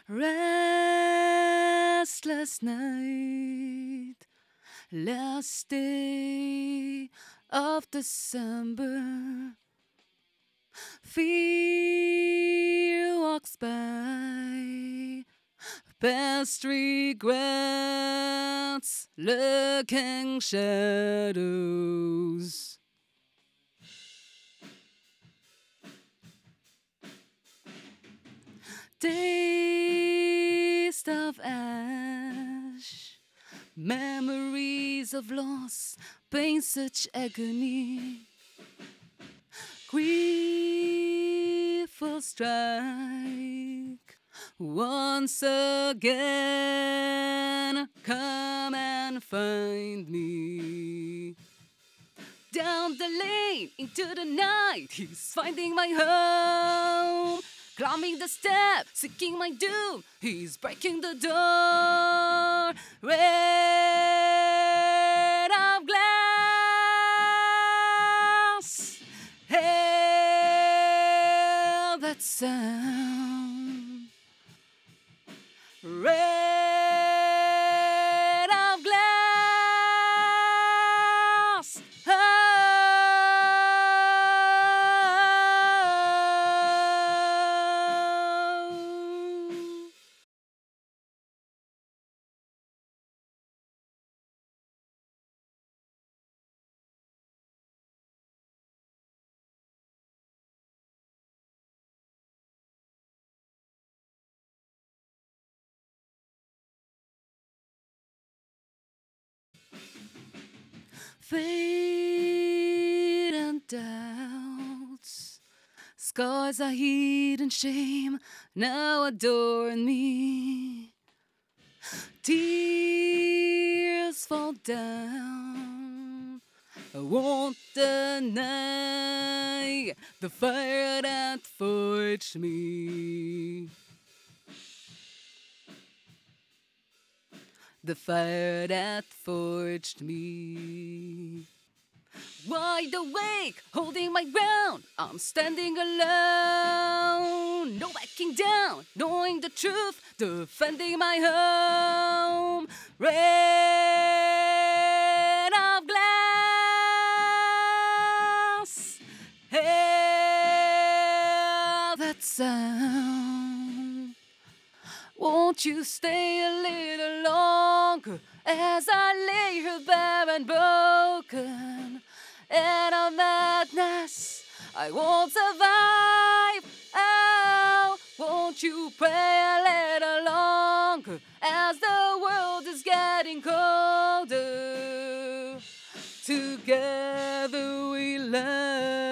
Restless night, last day of December. Fear walks by, past regrets, lurking shadows. Taste of ash, memories of loss, pain, such agony. Grief will strike once again. Come and find me. Down the lane into the night, he's finding my home. Climbing the steps, seeking my doom, he's breaking the door. Red of glass, hail that sound. Red of glass, oh. Fate and doubts, scars are hidden shame, now adorn me. Tears fall down, I won't deny the fire that forged me. The fire that forged me. Wide awake, holding my ground, I'm standing alone. No backing down, knowing the truth, defending my home. Red of glass, hear that sound. Won't you stay a little longer as I lay here bare and broken? In a madness, I won't survive. Oh, won't you pray a little longer as the world is getting colder? Together we learn.